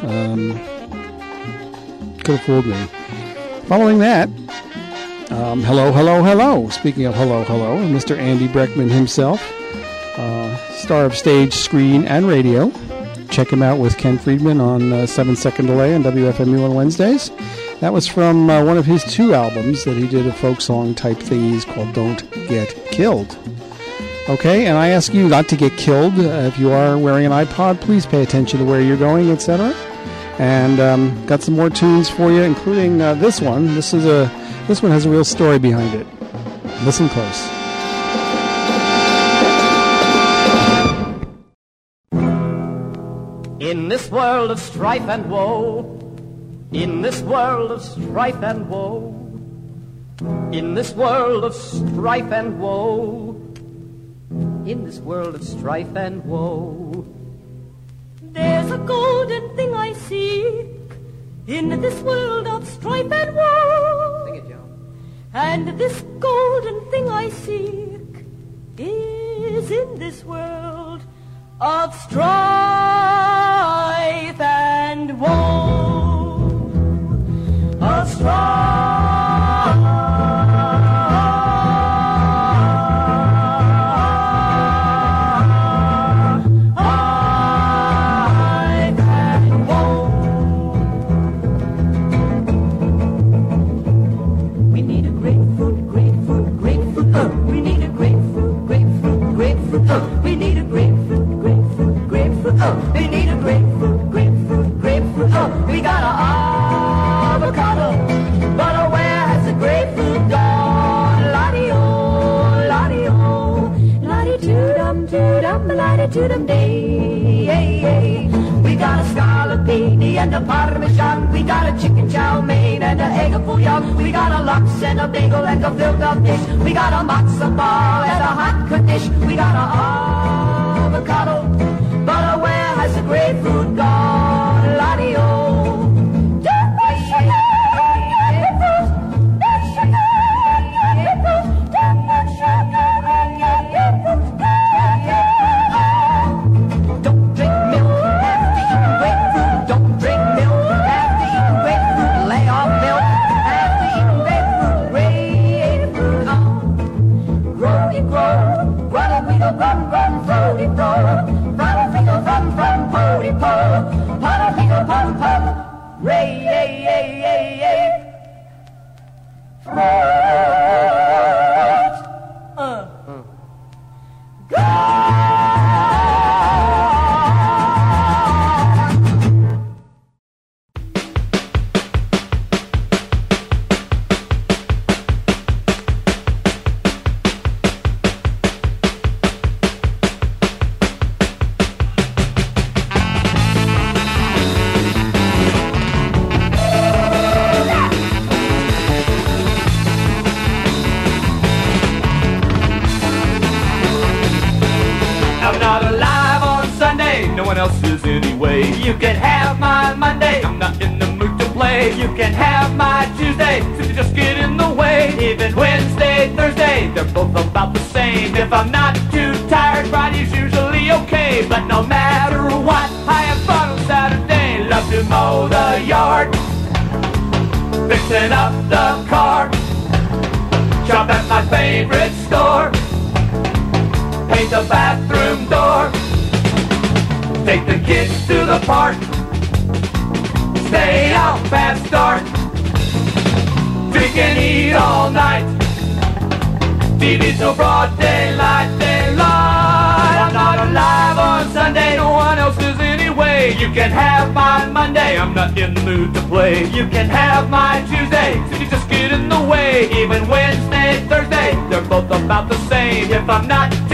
Speaker 7: Could have fooled me. Following that, Hello, Hello, Hello. Speaking of Hello, Hello, Mr. Andy Breckman himself, star of stage, screen, and radio. Check him out with Ken Friedman on 7 Second Delay on WFMU on Wednesdays. That was from one of his 2 albums that he did a folk song type thingies called Don't Get Killed. Okay, and I ask you not to get killed. If you are wearing an iPod, please pay attention to where you're going, etc. And got some more tunes for you, including this one. This one has a real story behind it. Listen close.
Speaker 18: In this world of strife and woe, in this world of strife and woe, in this world of strife and woe, in this world of strife and woe,
Speaker 14: there's a golden thing I seek in this world of strife and woe.
Speaker 18: Sing it, Joe.
Speaker 14: And this golden thing I seek is in this world of strife and woe. Of strife and woe. We need a grapefruit, grapefruit, grapefruit. We need a grapefruit, grapefruit, grapefruit. We need a grapefruit, grapefruit, grapefruit. We need a grapefruit, grapefruit, grapefruit. We got a avocado, but where has the grapefruit gone? Lottie-o, lottie-o, lottie-to-dum, lottie-to-dum-day. We got a scallopini and a parmesan. We got a chicken chow mein and a egg bouillon. We got a lox and a bagel and a filled up dish. We got a matzo ball and a hot condish. We got a avocado, but where has the grapefruit gone? Lottie-o. Don't drink milk after eating grapefruit. Don't drink milk after eating grapefruit. Lay off milk after eating grapefruit. Grapefruit on. Grody grow. Grottle weedle rum rum. Frody fro. Frottle fickle frum frum. Pody po. Puddle fickle pum pum. Ray yay yay yay yay.
Speaker 9: You can have my Monday, I'm not in the mood to play. You can have my Tuesday, since you just get in the way. Even Wednesday, Thursday, they're both about the same. If I'm not too tired, Friday's usually okay. But no matter what, I have fun on Saturday. Love to mow the yard, fixing up the car, shop at my favorite store, paint the bathroom door, take the kids to the park, stay out past dark, drink and eat all night, TV till broad daylight, daylight. I'm not alive on Sunday, no one else is anyway. You can have my Monday, I'm not in the mood to play. You can have my Tuesday, so you just get in the way. Even Wednesday, Thursday, they're both about the same. If I'm not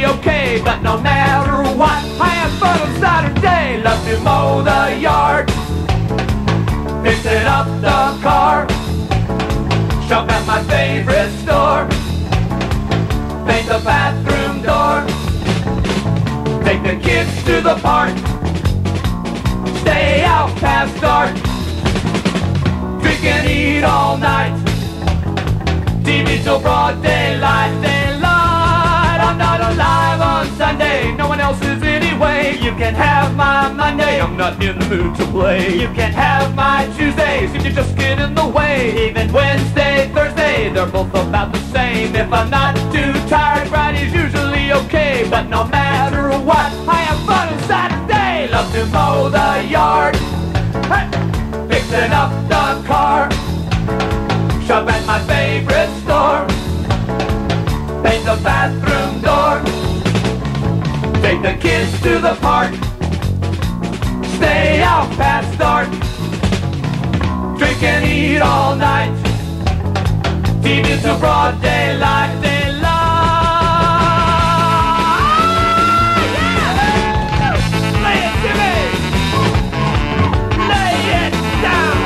Speaker 9: okay, but no matter what, I have fun on Saturday. Love to mow the yard, fixing up the car, shop at my favorite store, paint the bathroom door, take the kids to the park, stay out past dark, drink and eat all night, TV till broad daylight. I'm not alive on Sunday, no one else is anyway. You can have my Monday, I'm not in the mood to play. You can have my Tuesday, seem to just get in the way. Even Wednesday, Thursday, they're both about the same. If I'm not too tired, Friday's usually okay. But no matter what, I have fun on Saturday. Love to mow the yard, hey, fixing up the car, shop at my favorite store, paint the bathroom door, take the kids to the park, stay out past dark, drink and eat all night, TV till broad daylight. Lay it to me, lay it down.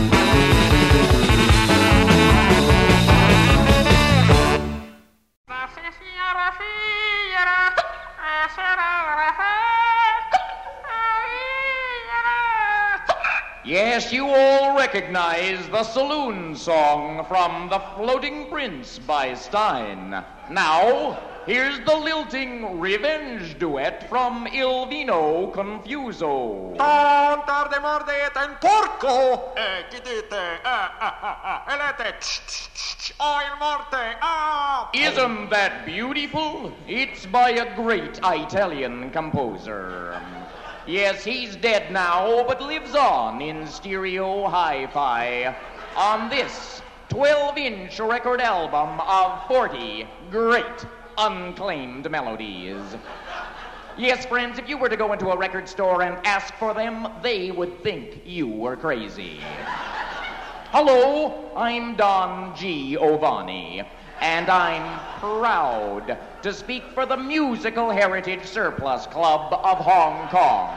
Speaker 19: Yes, you all recognize the saloon song from The Floating Prince by Stein. Now, here's the lilting revenge duet from Il Vino Confuso.
Speaker 13: Tarde morde ten porco! Chi dite? Elete! Oh, il morte! Ah!
Speaker 19: Isn't that beautiful? It's by a great Italian composer. Yes, he's dead now, but lives on in stereo hi-fi on this 12-inch record album of 40 great unclaimed melodies. Yes, friends, if you were to go into a record store and ask for them, they would think you were crazy. Hello, I'm Don Giovanni, and I'm proud to speak for the Musical Heritage Surplus Club of Hong Kong.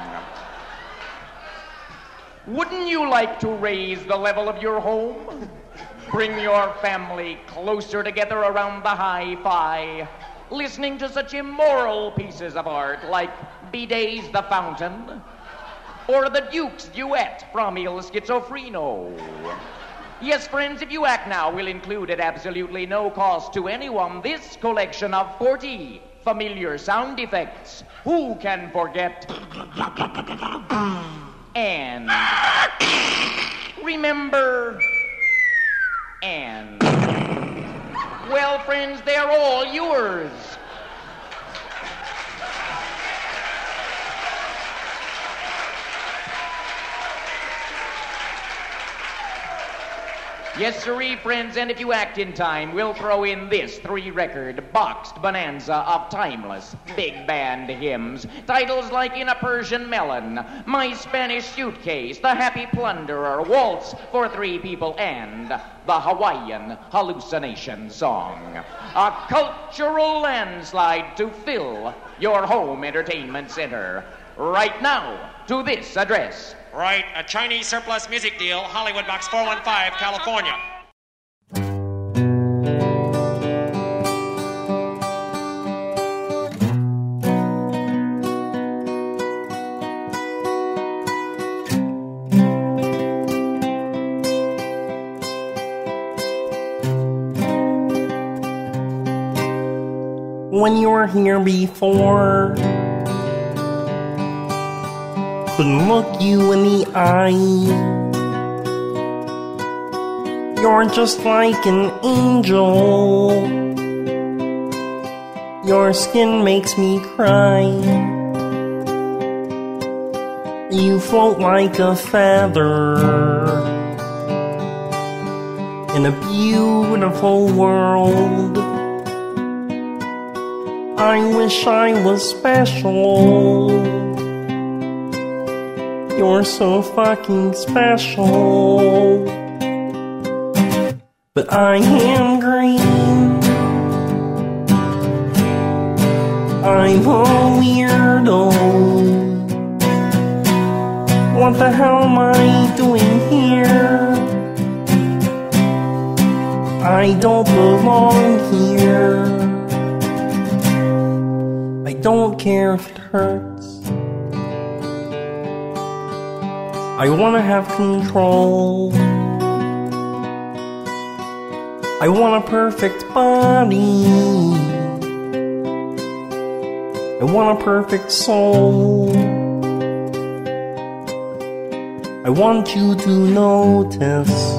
Speaker 19: Wouldn't you like to raise the level of your home? Bring your family closer together around the hi-fi, listening to such immoral pieces of art like Bidet's The Fountain or the Duke's Duet from Il Schizofreno. Yes, friends, if you act now, we'll include at absolutely no cost to anyone this collection of 40 familiar sound effects. Who can forget? And remember, and well, friends, they're all yours. Yes, sirree, friends, and if you act in time, we'll throw in this 3-record boxed bonanza of timeless big band hymns. Titles like In a Persian Melon, My Spanish Suitcase, The Happy Plunderer, Waltz for 3 People, and the Hawaiian Hallucination Song. A cultural landslide to fill your home entertainment center. Right now, to this address.
Speaker 20: Right, a Chinese surplus music deal, Hollywood Box 415, California.
Speaker 21: When you were here before, couldn't look you in the eye. You're just like an angel. Your skin makes me cry. You float like a feather in a beautiful world. I wish I was special. You're so fucking special. But I am green. I'm a weirdo. What the hell am I doing here? I don't belong here. I don't care if it hurts. I wanna have control. I want a perfect body. I want a perfect soul. I want you to notice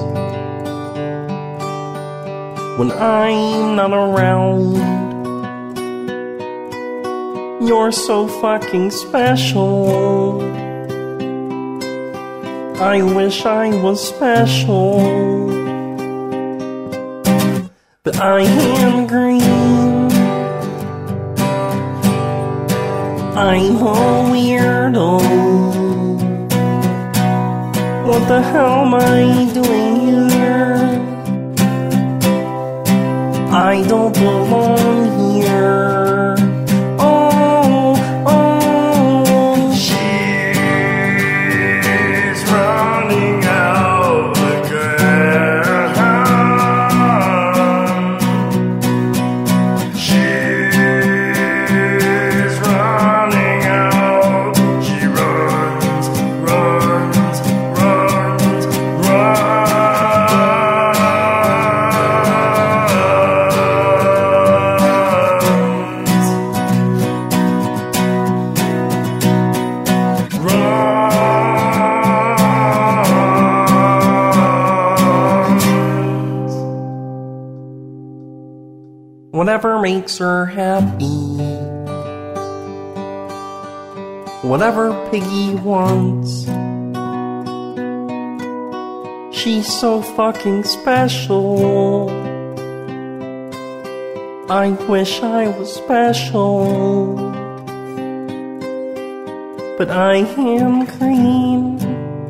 Speaker 21: when I'm not around. You're so fucking special. I wish I was special, but I am green. I'm a weirdo. What the hell am I doing here? I don't belong here. Oh, oh. She's running out again. She's running out. She runs, runs, runs, runs. Whatever makes her happy, whatever Piggy wants. She's so fucking special. I wish I was special, but I am clean.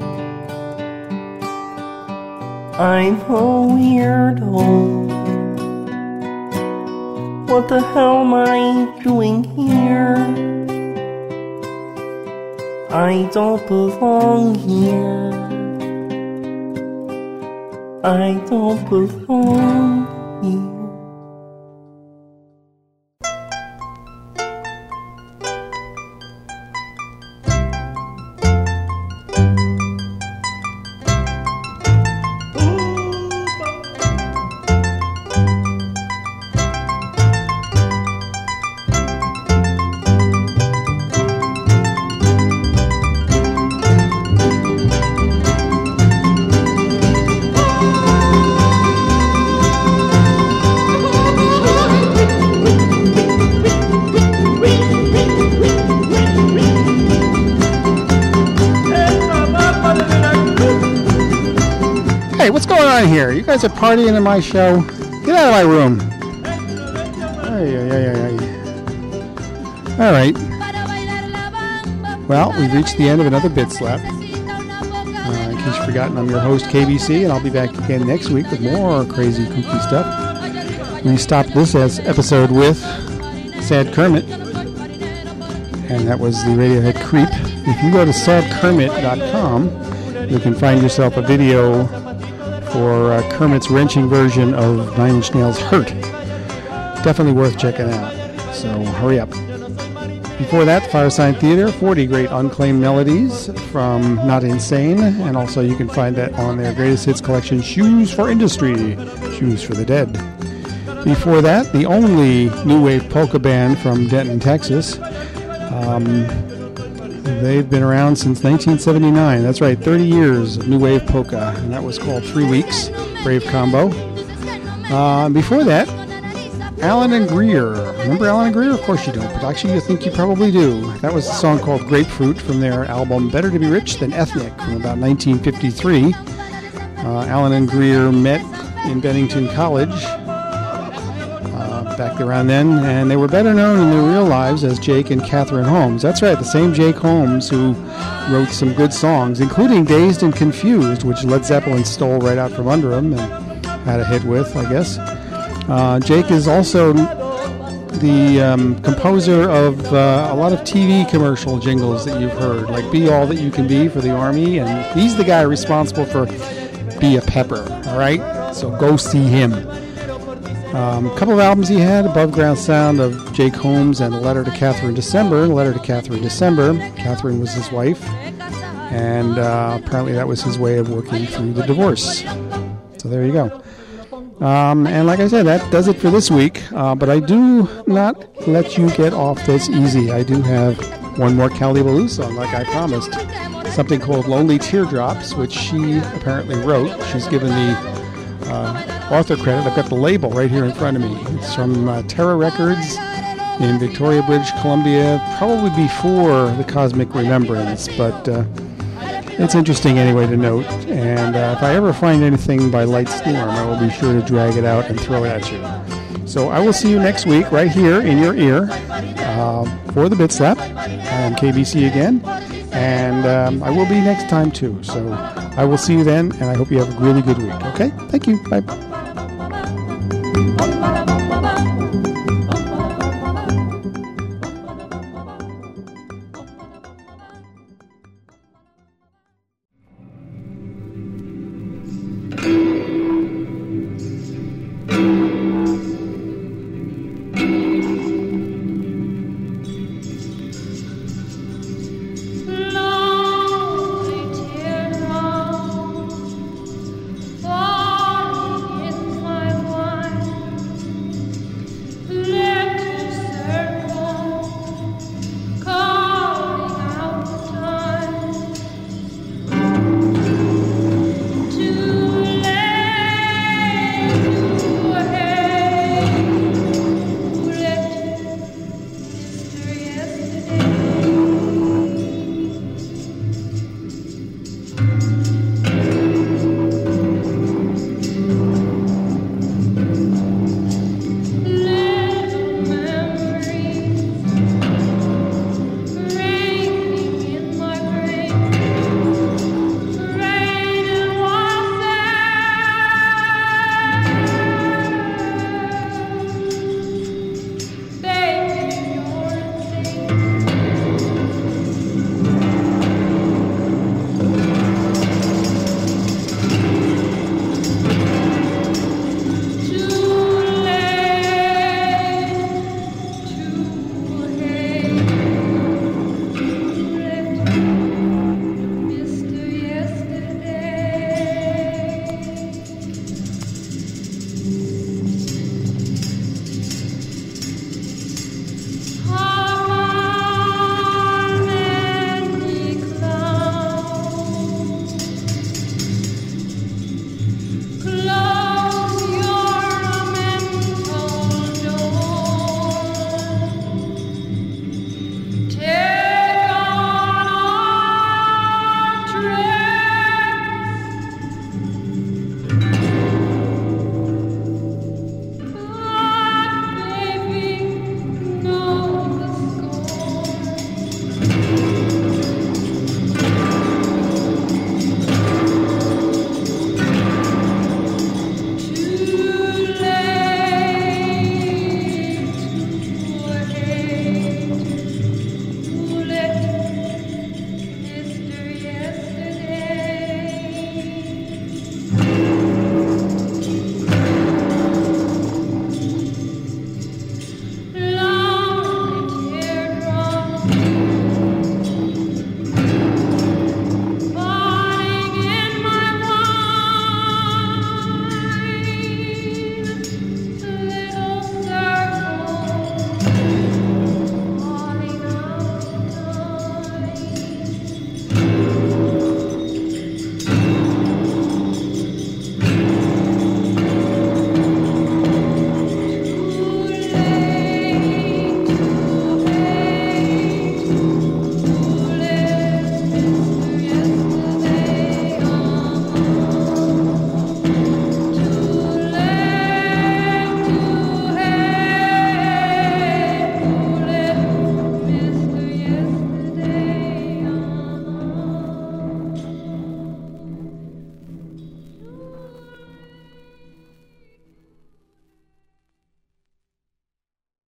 Speaker 21: I'm a weirdo. What the hell am I doing here? I don't belong here. I don't belong here.
Speaker 7: Hey, what's going on here? You guys are partying in my show? Get out of my room. All right. Well, we've reached the end of another Bit Slap. In case you've forgotten, I'm your host, KBC, and I'll be back again next week with more crazy, kooky stuff. We stopped this episode with Sad Kermit, and that was the Radiohead Creep. If you go to sadkermit.com, you can find yourself a video for Kermit's wrenching version of Nine Inch Nails' Hurt. Definitely worth checking out, so hurry up. Before that, Firesign Theater, 40 great unclaimed melodies from Not Insane, and also you can find that on their greatest hits collection, Shoes for Industry, Shoes for the Dead. Before that, the only new wave polka band from Denton, Texas. They've been around since 1979. That's right, 30 years of new wave polka, and that was called 3 Weeks, Brave Combo. Before that, Alan and Greer. Remember Alan and Greer? Of course you don't, but actually you think you probably do. That was a song called Grapefruit from their album Better to Be Rich Than Ethnic from about 1953. Alan and Greer met in Bennington College back around then, and they were better known in their real lives as Jake and Catherine Holmes. That's right, the same Jake Holmes who wrote some good songs, including Dazed and Confused, which Led Zeppelin stole right out from under him and had a hit with, I guess. Jake is also the composer of a lot of TV commercial jingles that you've heard, like Be All That You Can Be for the Army, and he's the guy responsible for Be a Pepper, all right? So go see him. A couple of albums he had, Above Ground Sound of Jake Holmes and A Letter to Catherine December. Catherine was his wife, and apparently that was his way of working through the divorce. So there you go. And like I said, that does it for this week. But I do not let you get off this easy. I do have one more Callie Ballou song, like I promised. Something called Lonely Teardrops, which she apparently wrote. She's given the author credit. I've got the label right here in front of me. It's from Terra Records in Victoria, British Columbia, probably before the Cosmic Remembrance, but it's interesting anyway to note. And if I ever find anything by Light Storm, I will be sure to drag it out and throw it at you. So I will see you next week right here in your ear for the Bit Slap. I am KBC again, and I will be next time too. So I will see you then, and I hope you have a really good week. Okay? Thank you. Bye.